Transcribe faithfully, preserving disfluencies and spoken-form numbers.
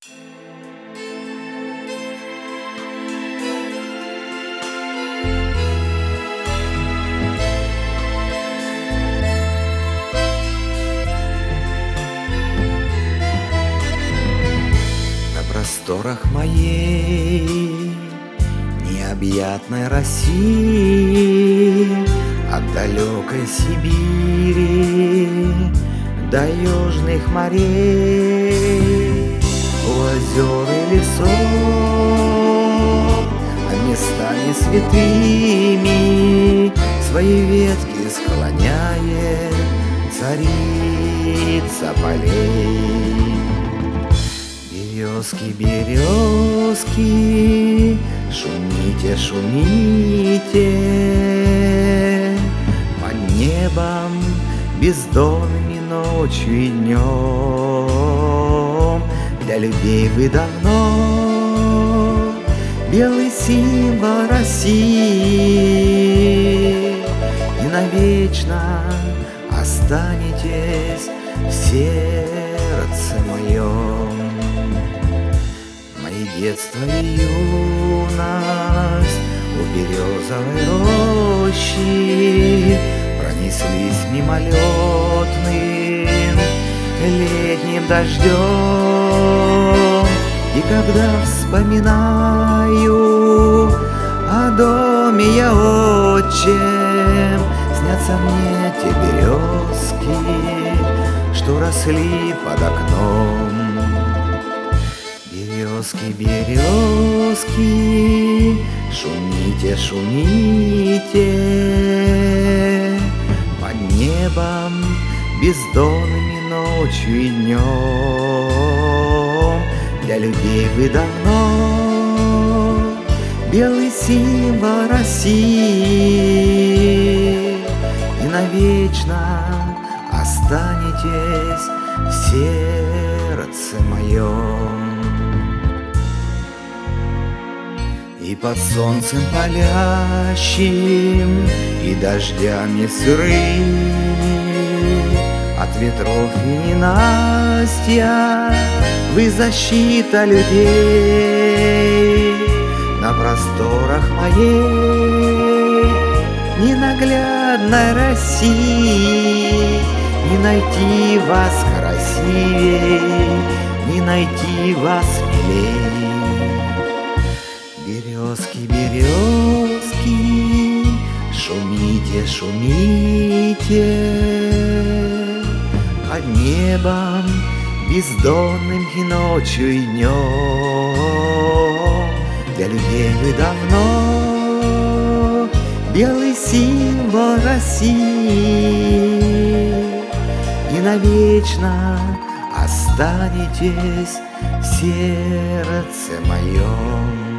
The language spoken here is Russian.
На просторах моей необъятной России, от далекой Сибири до южных морей, у озер и лесов, а местами святыми свои ветки склоняет царица полей. Березки, березки, шумите, шумите, под небом бездонными ночью и днем. Для людей вы давно белый символ России, и навечно останетесь в сердце моем. Мои детство и юность у березовой рощи пронеслись мимолетным летним дождем. И когда вспоминаю о доме я отчим, снятся мне те березки, что росли под окном. Березки, березки, шумите, шумите, под небом бездонными ночью и днем. Для людей вы давно белый символ России, и навечно останетесь в сердце моем. И под солнцем палящим, и дождями сырыми, от ветров и ненастья вы защита людей. На просторах моей ненаглядной России не найти вас красивей, не найти вас милей. Березки, березки, шумите, шумите, под небом бездонным и ночью и днем. Для людей вы давно белый символ России, и навечно останетесь в сердце моем.